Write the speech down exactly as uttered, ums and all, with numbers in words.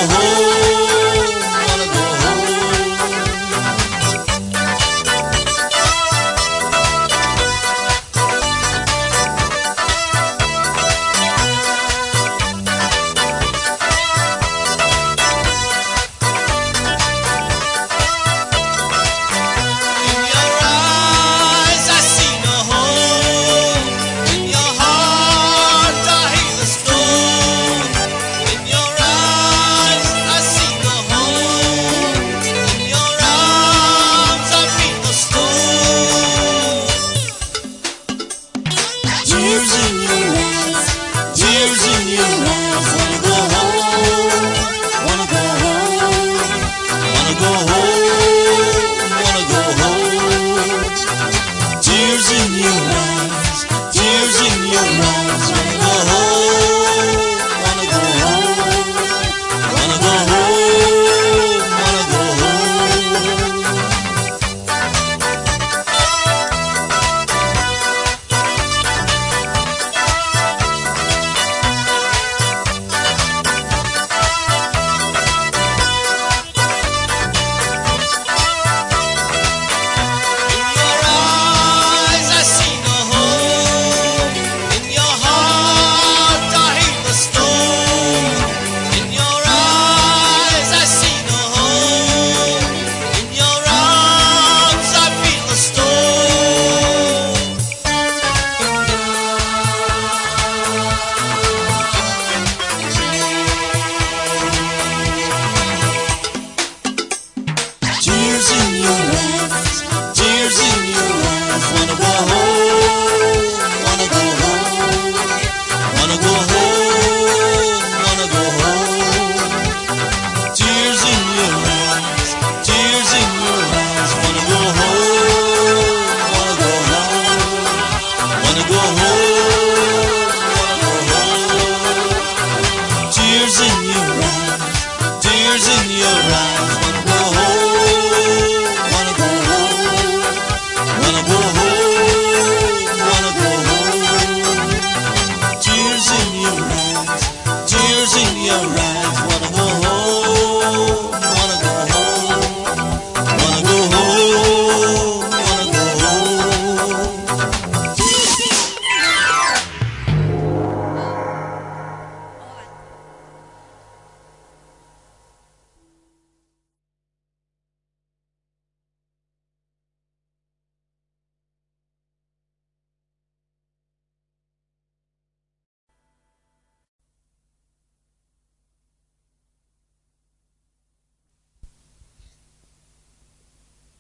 home, wanna go home. In your eyes I see no home. In your heart I hear the storm. In your eyes I see no home. In your arms I feel the storm. Tears in your eyes, tears in your eyes. Wanna go home, wanna go home, wanna go home, wanna go home. Tears in your eyes, tears in your eyes. Wanna go home, wanna go home, wanna go home, wanna go home. In your eyes I see no home. In your heart I hear the storm. In your eyes I see no home. In your arms I feel the storm. Tears in your eyes, tears in your eyes. Wanna go home, wanna go home, wanna go home, wanna go home. Tears in your eyes, tears in your eyes. Wanna go home, wanna go home, wanna go home, wanna go home. Tears in your eyes, tears in your eyes.